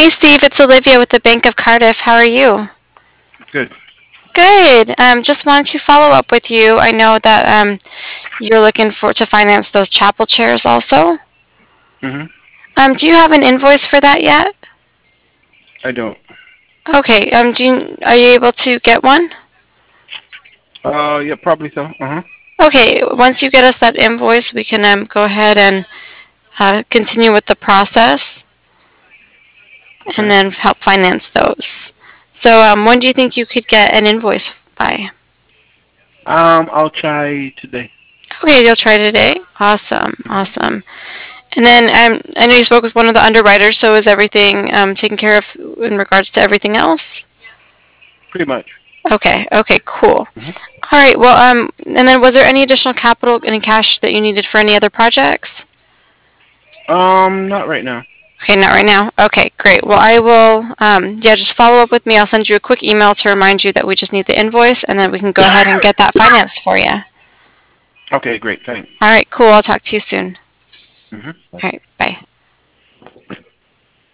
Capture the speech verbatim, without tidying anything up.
Hey Steve, it's Olivia with the Bank of Cardiff. How are you? Good. Good. Um, just wanted to follow up with you. I know that um, you're looking for to finance those chapel chairs also. Mhm. Um, do you have an invoice for that yet? I don't. Okay. Um, do you, are you able to get one? Uh, yeah, probably so. Uh huh. Okay. Once you get us that invoice, we can um, go ahead and uh, continue with the process and Okay. then help finance those. So, um, when do you think you could get an invoice by? Um, I'll try today. Okay, you'll try today. Awesome, Mhm. awesome. And then um, I know you spoke with one of the underwriters, so is everything um, taken care of in regards to everything else? Pretty much. Okay, okay, cool. Mhm. All right, well, um, and then was there any additional capital, any cash that you needed for any other projects? Um, not right now. Okay, not right now. Okay, great. Well, I will, um, yeah, just follow up with me. I'll send you a quick email to remind you that we just need the invoice, and then we can go ahead and get that financed for you. All Okay, great. Thanks. right, cool. I'll talk to you soon. Mhm. All right, bye.